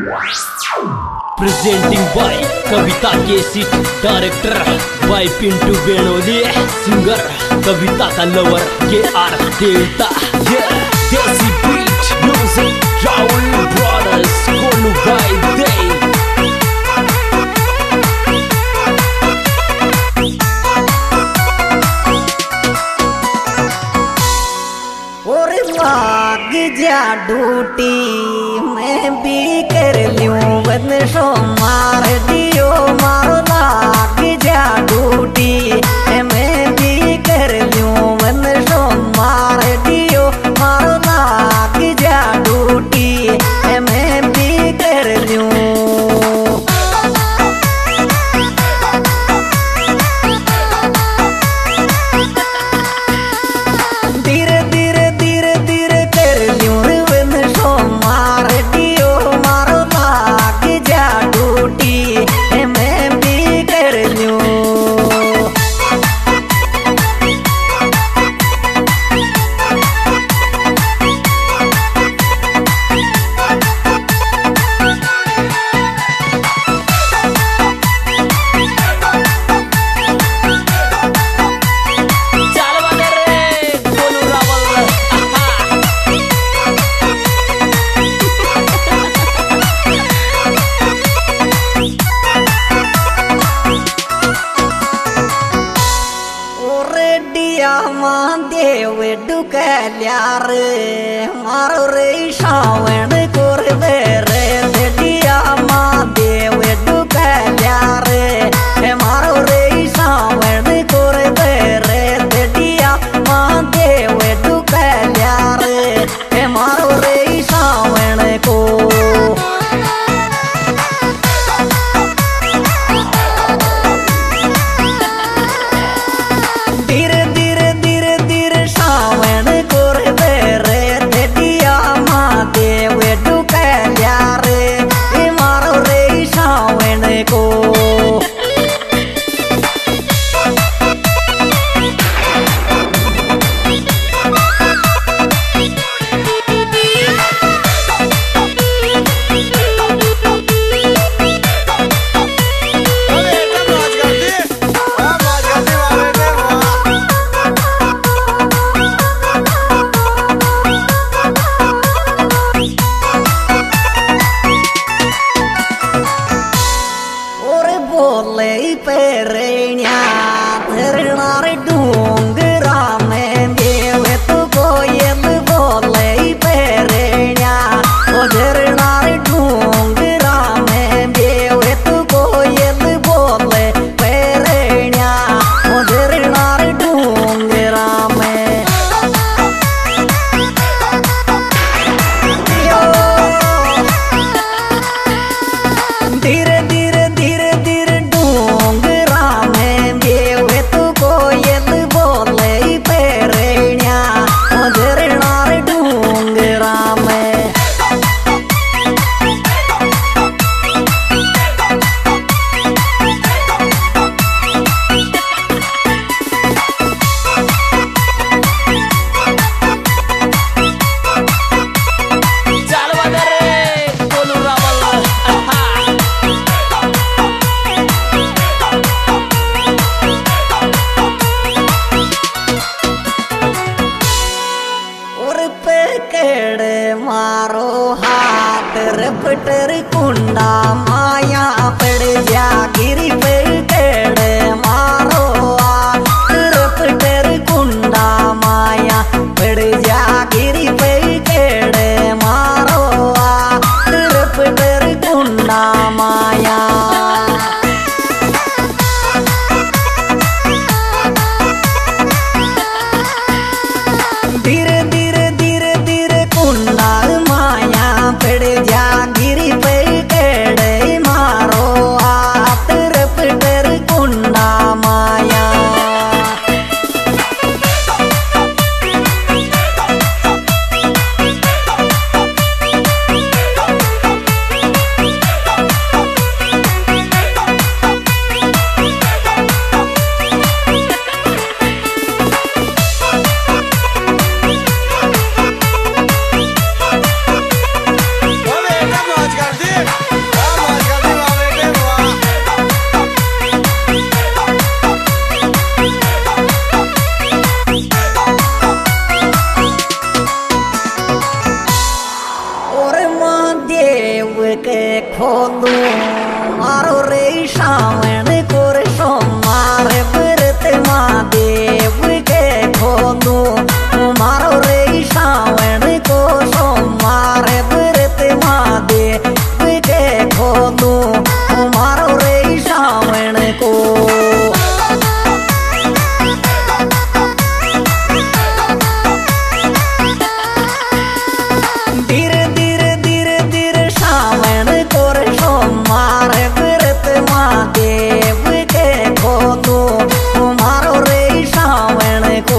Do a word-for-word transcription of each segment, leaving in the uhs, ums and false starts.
Presenting by Kavita cassette, director by Pintu Benoli, singer Kavita का lover K R Devta. Desi beat music Rahul brothers, कोलू बाय दे। लाग जा डूटी मैं भी कर लूं बंदशो मार दियो मारो। लाग जा डूटी मैं भी कर लूं बंदशो मार दियो मारो। लाग जा डूटी मैं भी कर लूं। देव डुकल्यार मारो रे श्रावण कोरबे रे दिया माँ देव डुकल्यार मारो रे श्रावण कोरबे रे दिया माँ देव डुकल्यार मारो रे श्रावण को। पेरण्या धरणार डोंगरा में देव तू कोयल बोले पेरण्या ओ धरणार डोंगरा में देव तू कोयल बोले पेरण्या ओ धरणार डोंगरा में। धीरे धीरे धीरे धीरे मारो हाथ रपटर कुंडा माया पड़ जा गिरी पेड़ मारो हाथ रपटर कुंडा माया पड़ जा गिरी पेड़ मारो हाथ रपटर कुंडा माया। धीरे धीरे धीरे धीरे कुंडा माया पड़ जा गिरी पे खोलू मारो रे श्रावण कोर सोमवार व्रत महादेव के खोलू मारो रे श्रावण को सोमवार व्रत महादेव के खोलू मारो रे श्रावण को धीरे धीरे धीरे धीरे श्रावण कोर सोमवार व्रत महादेव के खोलू मारो रे श्रावण को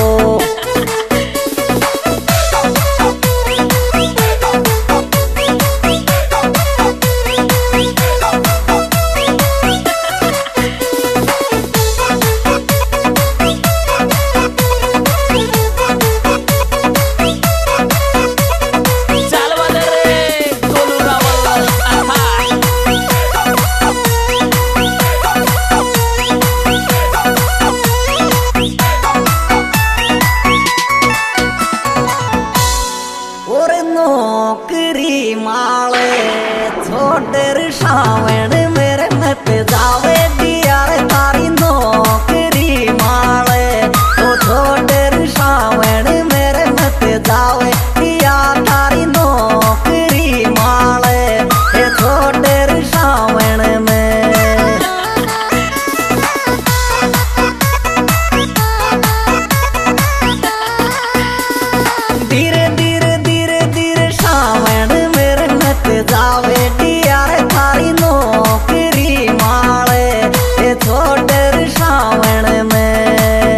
नौकरी माले छोटर श्रावण मेरे मत जावे दियार तारी नौकरी माले ओ छोटर श्रावण मेरे मत जावे दिया तारी नौकरी माले ए छोटर श्रावण में धीरे धीरे धीरे धीरे श्रावण मेरे मत जावे दियार थारी नौकरी माले ए छोटर श्रावण में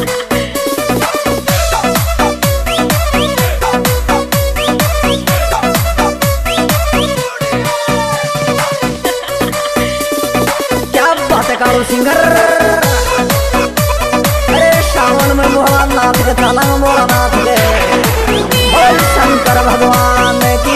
क्या बात है कालू सिंगर अरे श्रावण में मोहला नाथ के ताला में मोहला नाथ के बोल शंकर भगवान की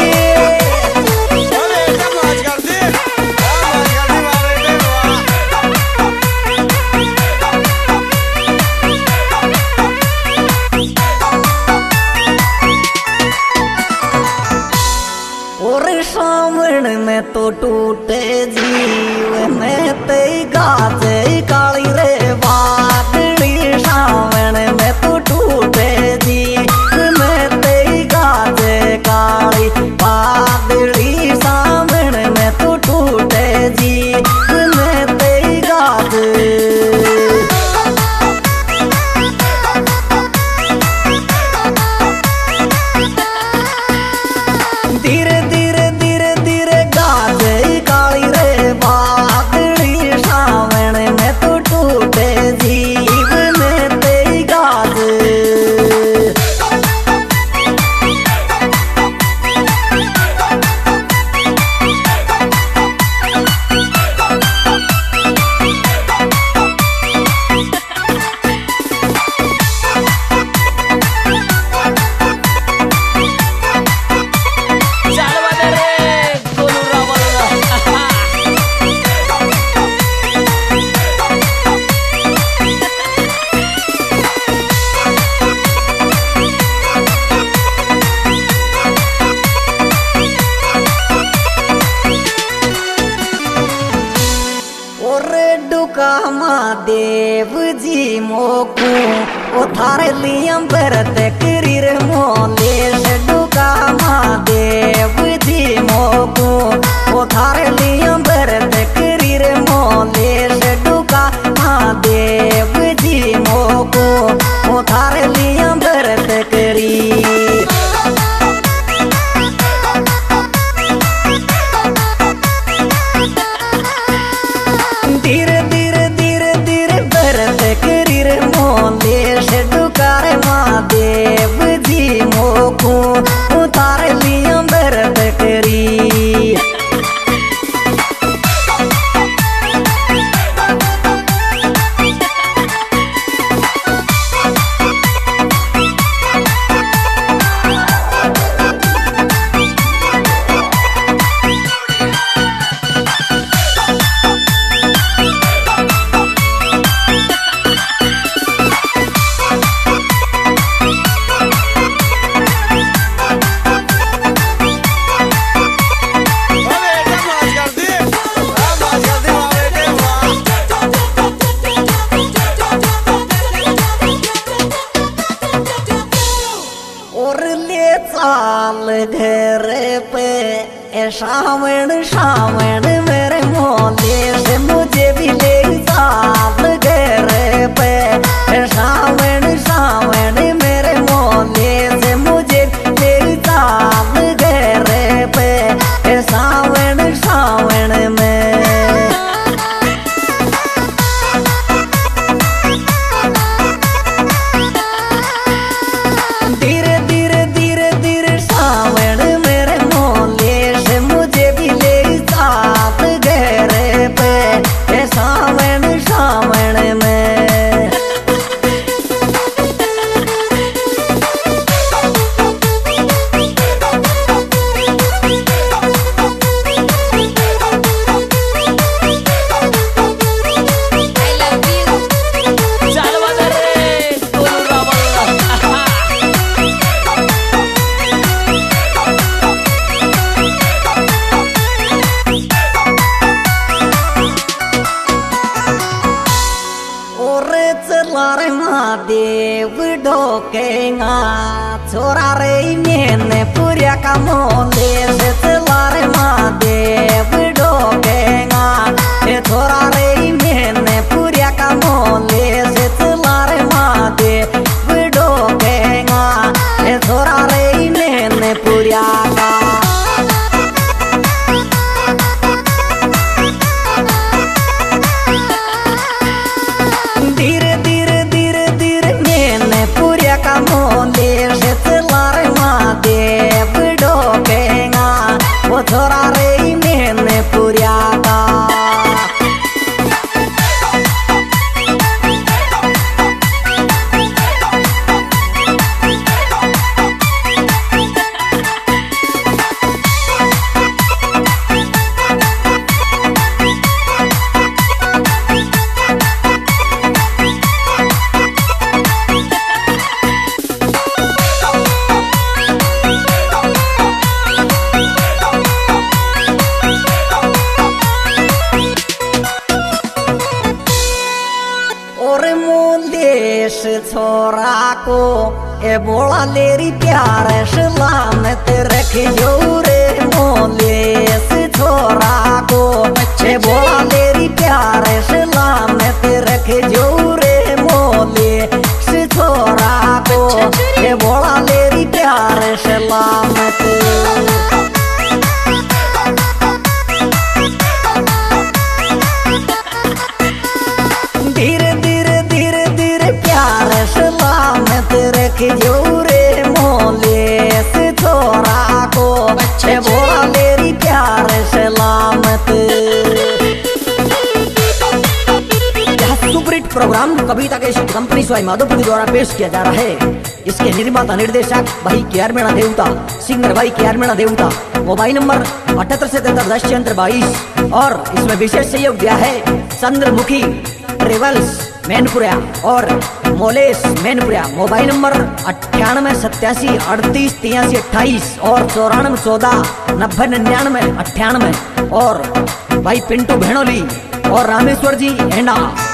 और श्रावण में तो टूटे जीव में ते गाजे काली रे बादली श्रावण में तो टूटे जीव में ते गाजे काली बादली श्रावण में तो टूटे जीव में ते गाजे धीरे धीरे धीरे धीरे गाजे काली रे बादली श्रावण में तो टूटे जीव में ते गाजे डुका महादेव जी मोकू ओ थारे लियम भरत करीर मोले डुका महादेव जी मोकू ओ थारे लियम भरत करीर मोले डुका महादेव जी मोकू ओ थारे लियम भरत करी धीरे धीरे धीरे धीरे भरत करीर मोले डुकार महादेव जी मो पे ए सावण सावण मेरे मोहल्ले से मुझे भी ले साथ घर पे ए सावण सावण मेरे मोहल्ले से मुझे ले साथ घर पे ए सावण सावण में देव ढोकेगा छोरा रे मैंने पूरा का मोले से चला रे महादेव ढोकेगा छोरा रे मैंने पूरा का मोले से चला रे महादेव ढोकेगा छोरा रे मैंने पूरा का छोरा रे मैंने पूरा का छोरा को ए बोला लेरी प्यार सलामत रखियो रे मोलेस छोरा को ए बोला लेरी प्यार सलामत रखियो रे मोलेस छोरा को ए बोला लेरी प्यार सलामत रखियो रे मोलेस छोरा को ए बोला लेरी प्यार सलामत। सुपरहिट प्रोग्राम कविता के कंपनी स्वाई माधोपुर द्वारा पेश किया जा रहा है। इसके निर्माता निर्देशक भाई के आर मीणा देवता, सिंगर भाई के आर मीणा देवता। मोबाइल नंबर अठहत्तर से तिहत्तर दस छिहत्तर बाईस और इसमें विशेष सहयोग दिया है चंद्रमुखी ट्रेवल्स मैनपुरा और मोलेस मैनपुरा। मोबाइल नंबर अट्ठानवे सत्यासी अड़तीस तिरासी अट्ठाईस और चौरानवे चौदह नब्बे निन्यानवे अट्ठानवे और भाई पिंटू भेणोली और रामेश्वर जी एंडा।